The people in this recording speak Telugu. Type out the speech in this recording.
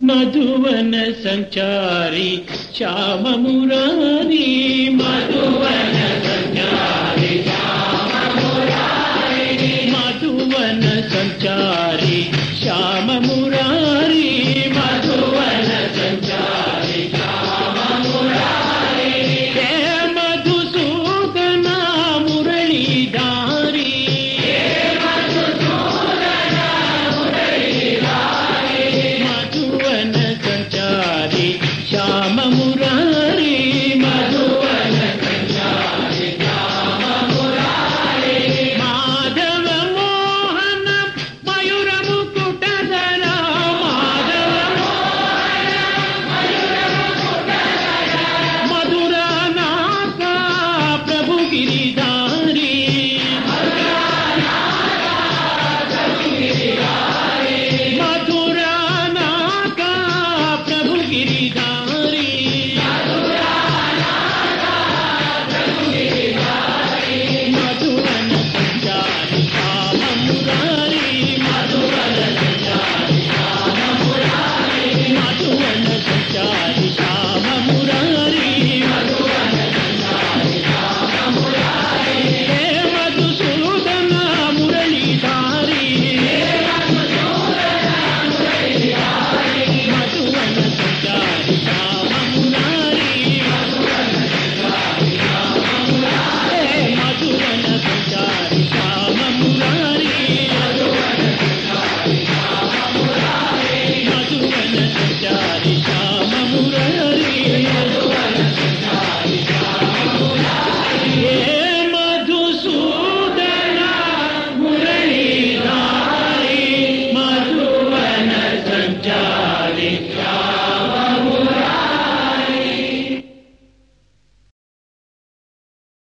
మధువన సంచారి శ్యామ మురారి మధువన సంచారి శ్యామ మురారి మధువన సంచారి శ్యామ మురారి మధువన సంచారి శ్యామ మురారి హే మధుసూదన మురళీధారి శ్యామ మురారి మధువన సంచారి శ్యామ మురారి మాధవ మోహన మయూర ముకుటధర మాధవ మోహన మయూర ముకుటధర మధుర నాక ప్రభు గిరిధారి మధుర నాక ప్రభు గిరిధారి మధువన సంచారి